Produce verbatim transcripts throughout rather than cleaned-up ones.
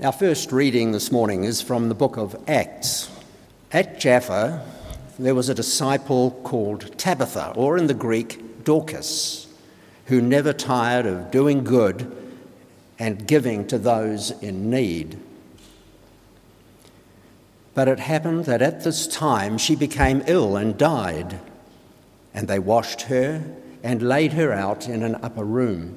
Our first reading this morning is from the book of Acts. At Jaffa, there was a disciple called Tabitha, or in the Greek, Dorcas, who never tired of doing good and giving to those in need. But it happened that at this time she became ill and died, and they washed her and laid her out in an upper room.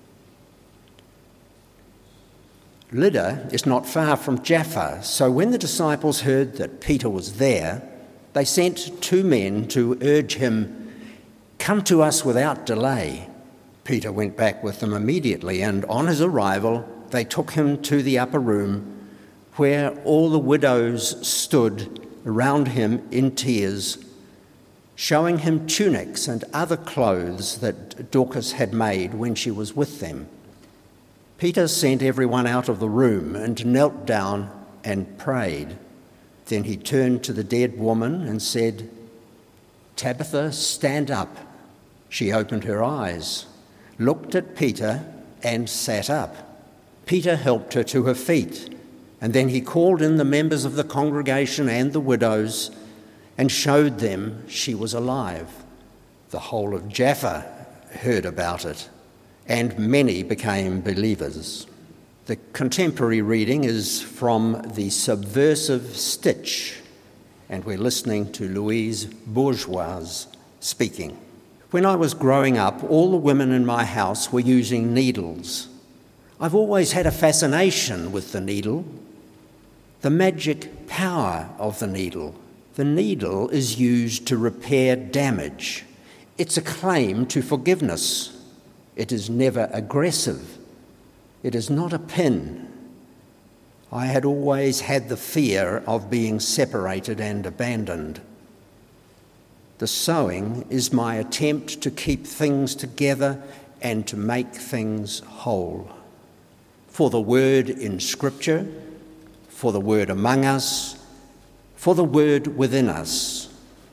Lydda is not far from Jaffa, so when the disciples heard that Peter was there, they sent two men to urge him, "Come to us without delay." Peter went back with them immediately, and on his arrival, they took him to the upper room, where all the widows stood around him in tears, showing him tunics and other clothes that Dorcas had made when she was with them. Peter sent everyone out of the room and knelt down and prayed. Then he turned to the dead woman and said, "Tabitha, stand up." She opened her eyes, looked at Peter, and sat up. Peter helped her to her feet, and then he called in the members of the congregation and the widows and showed them she was alive. The whole of Jaffa heard about it, and many became believers. The contemporary reading is from the Subversive Stitch, and we're listening to Louise Bourgeois speaking. When I was growing up, all the women in my house were using needles. I've always had a fascination with the needle, the magic power of the needle. The needle is used to repair damage. It's a claim to forgiveness. It is never aggressive. It is not a pin. I had always had the fear of being separated and abandoned. The sewing is my attempt to keep things together and to make things whole. For the word in Scripture, for the word among us, for the word within us.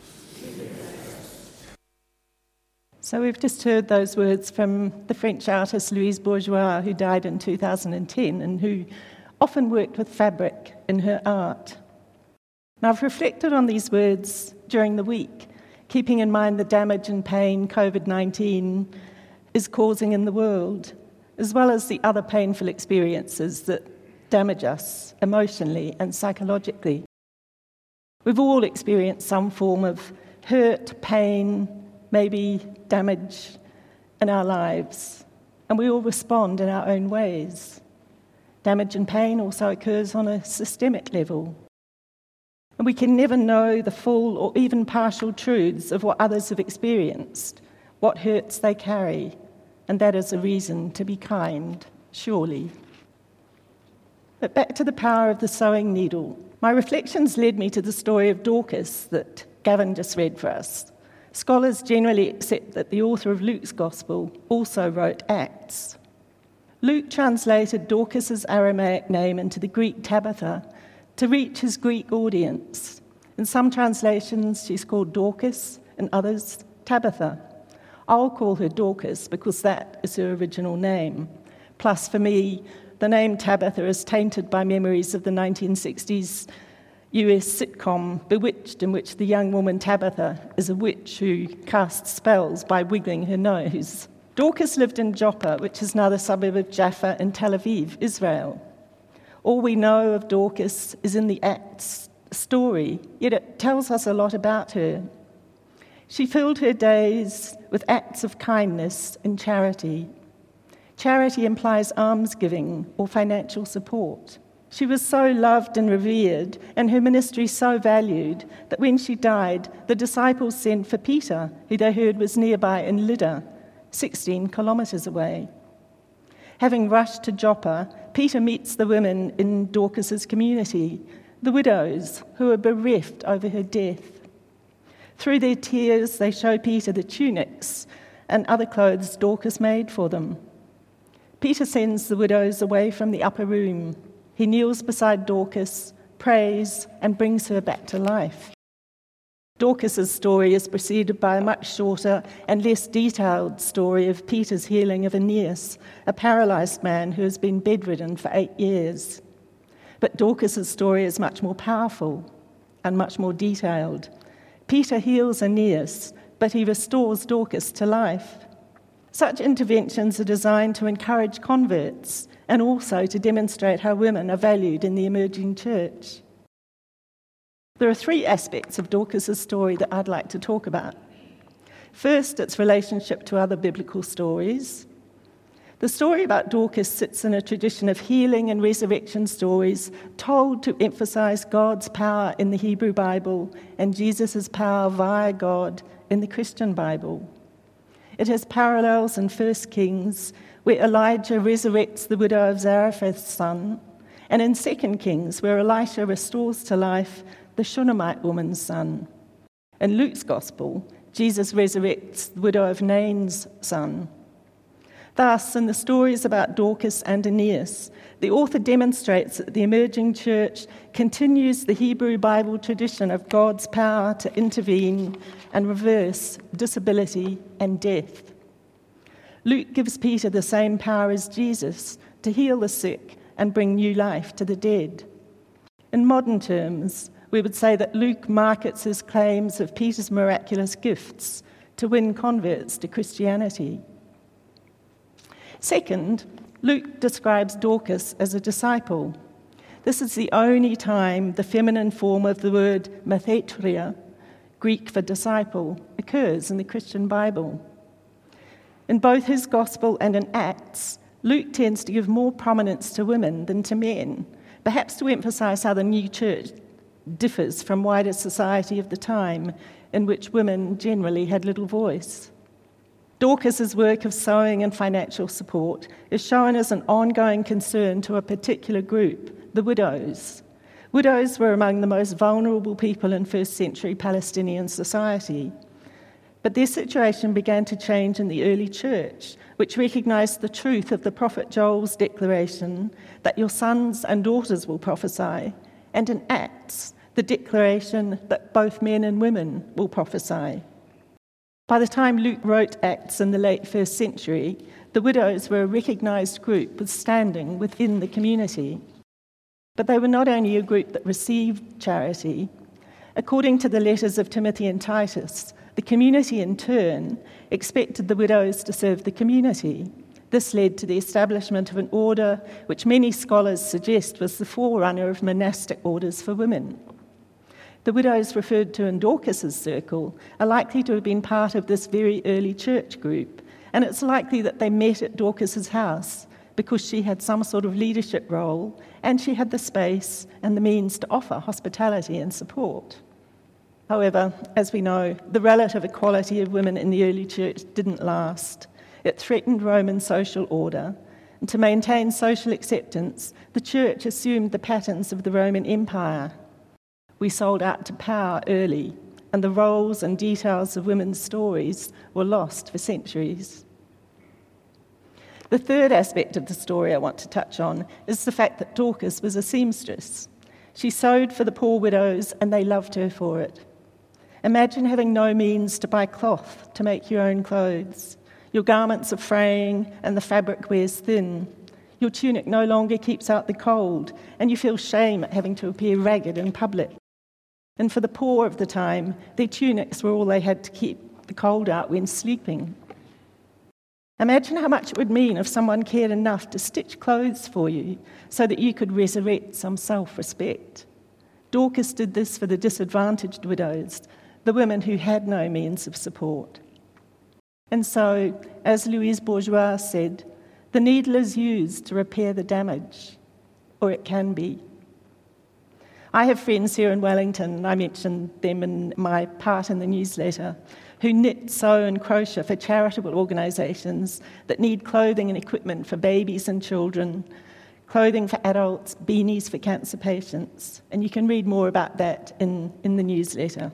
So we've just heard those words from the French artist Louise Bourgeois, who died in two thousand ten and who often worked with fabric in her art. Now, I've reflected on these words during the week, keeping in mind the damage and pain covid nineteen is causing in the world, as well as the other painful experiences that damage us emotionally and psychologically. We've all experienced some form of hurt, pain, maybe damage in our lives, and we all respond in our own ways. Damage and pain also occurs on a systemic level, and we can never know the full or even partial truths of what others have experienced, what hurts they carry, and that is a reason to be kind, surely. But back to the power of the sewing needle. My reflections led me to the story of Dorcas that Gavin just read for us. Scholars generally accept that the author of Luke's Gospel also wrote Acts. Luke translated Dorcas's Aramaic name into the Greek Tabitha to reach his Greek audience. In some translations, she's called Dorcas, and others, Tabitha. I'll call her Dorcas because that is her original name. Plus, for me, the name Tabitha is tainted by memories of the nineteen sixties U S sitcom Bewitched, in which the young woman Tabitha is a witch who casts spells by wiggling her nose. Dorcas lived in Joppa, which is now the suburb of Jaffa in Tel Aviv, Israel. All we know of Dorcas is in the Acts story, yet it tells us a lot about her. She filled her days with acts of kindness and charity. Charity implies almsgiving or financial support. She was so loved and revered, and her ministry so valued, that when she died, the disciples sent for Peter, who they heard was nearby in Lydda, sixteen kilometres away. Having rushed to Joppa, Peter meets the women in Dorcas's community, the widows who are bereft over her death. Through their tears, they show Peter the tunics and other clothes Dorcas made for them. Peter sends the widows away from the upper room. He kneels beside Dorcas, prays, and brings her back to life. Dorcas's story is preceded by a much shorter and less detailed story of Peter's healing of Aeneas, a paralysed man who has been bedridden for eight years. But Dorcas's story is much more powerful and much more detailed. Peter heals Aeneas, but he restores Dorcas to life. Such interventions are designed to encourage converts and also to demonstrate how women are valued in the emerging church. There are three aspects of Dorcas's story that I'd like to talk about. First, its relationship to other biblical stories. The story about Dorcas sits in a tradition of healing and resurrection stories told to emphasize God's power in the Hebrew Bible and Jesus' power via God in the Christian Bible. It has parallels in First Kings, where Elijah resurrects the widow of Zarephath's son, and in Second Kings, where Elisha restores to life the Shunammite woman's son. In Luke's Gospel, Jesus resurrects the widow of Nain's son. Thus, in the stories about Dorcas and Aeneas, the author demonstrates that the emerging church continues the Hebrew Bible tradition of God's power to intervene and reverse disability and death. Luke gives Peter the same power as Jesus to heal the sick and bring new life to the dead. In modern terms, we would say that Luke markets his claims of Peter's miraculous gifts to win converts to Christianity. Second, Luke describes Dorcas as a disciple. This is the only time the feminine form of the word matheteria, Greek for disciple, occurs in the Christian Bible. In both his Gospel and in Acts, Luke tends to give more prominence to women than to men, perhaps to emphasize how the new church differs from wider society of the time, in which women generally had little voice. Dorcas's work of sewing and financial support is shown as an ongoing concern to a particular group, the widows. Widows were among the most vulnerable people in first century Palestinian society. But their situation began to change in the early church, which recognized the truth of the prophet Joel's declaration that your sons and daughters will prophesy, and in Acts, the declaration that both men and women will prophesy. By the time Luke wrote Acts in the late first century, the widows were a recognized group with standing within the community. But they were not only a group that received charity. According to the letters of Timothy and Titus, the community in turn expected the widows to serve the community. This led to the establishment of an order which many scholars suggest was the forerunner of monastic orders for women. The widows referred to in Dorcas's circle are likely to have been part of this very early church group, and it's likely that they met at Dorcas's house because she had some sort of leadership role and she had the space and the means to offer hospitality and support. However, as we know, the relative equality of women in the early church didn't last. It threatened Roman social order, and to maintain social acceptance, the church assumed the patterns of the Roman Empire. We sold out to power early, and the roles and details of women's stories were lost for centuries. The third aspect of the story I want to touch on is the fact that Dorcas was a seamstress. She sewed for the poor widows, and they loved her for it. Imagine having no means to buy cloth to make your own clothes. Your garments are fraying, and the fabric wears thin. Your tunic no longer keeps out the cold, and you feel shame at having to appear ragged in public. And for the poor of the time, their tunics were all they had to keep the cold out when sleeping. Imagine how much it would mean if someone cared enough to stitch clothes for you so that you could resurrect some self-respect. Dorcas did this for the disadvantaged widows, the women who had no means of support. And so, as Louise Bourgeois said, the needle is used to repair the damage, or it can be. I have friends here in Wellington, I mentioned them in my part in the newsletter, who knit, sew and crochet for charitable organisations that need clothing and equipment for babies and children, clothing for adults, beanies for cancer patients, and you can read more about that in, in the newsletter.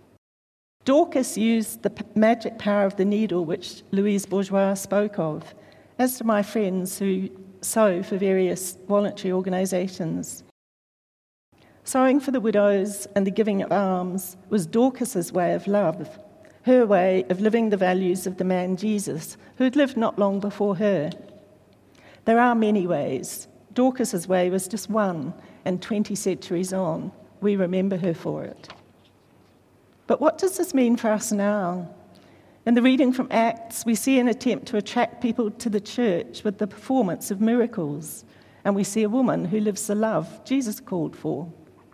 Dorcas used the p- magic power of the needle, which Louise Bourgeois spoke of, as do my friends who sew for various voluntary organisations. Sewing for the widows and the giving of alms was Dorcas's way of love, her way of living the values of the man Jesus, who had lived not long before her. There are many ways, Dorcas's way was just one, and twenty centuries on, we remember her for it. But what does this mean for us now? In the reading from Acts, we see an attempt to attract people to the church with the performance of miracles, and we see a woman who lives the love Jesus called for.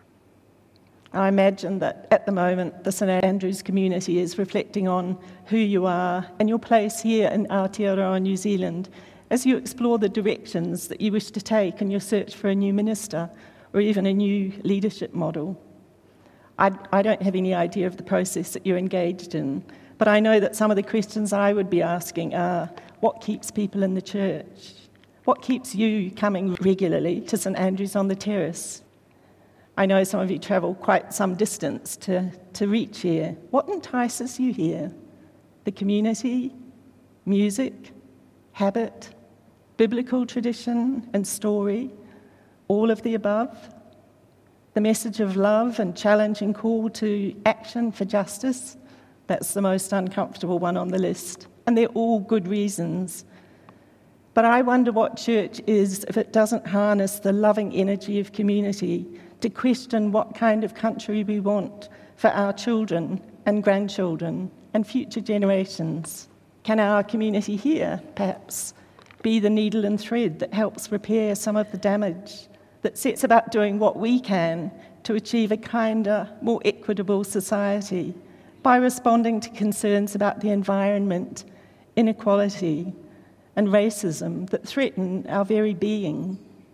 I imagine that at the moment the St Andrews community is reflecting on who you are and your place here in Aotearoa, New Zealand, as you explore the directions that you wish to take in your search for a new minister or even a new leadership model. I, I don't have any idea of the process that you're engaged in, but I know that some of the questions I would be asking are, what keeps people in the church? What keeps you coming regularly to St Andrews on the Terrace? I know some of you travel quite some distance to, to reach here. What entices you here? The community, music, habit, biblical tradition and story, all of the above? The message of love and challenging call to action for justice? That's the most uncomfortable one on the list. And they're all good reasons. But I wonder what church is if it doesn't harness the loving energy of community to question what kind of country we want for our children and grandchildren and future generations. Can our community here, perhaps, be the needle and thread that helps repair some of the damage, that sets about doing what we can to achieve a kinder, more equitable society by responding to concerns about the environment, inequality, and racism that threaten our very being?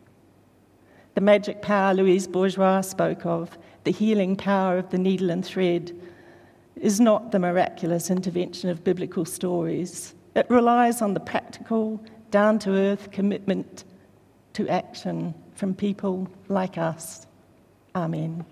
The magic power Louise Bourgeois spoke of, the healing power of the needle and thread, is not the miraculous intervention of biblical stories. It relies on the practical, down-to-earth commitment to action from people like us. Amen.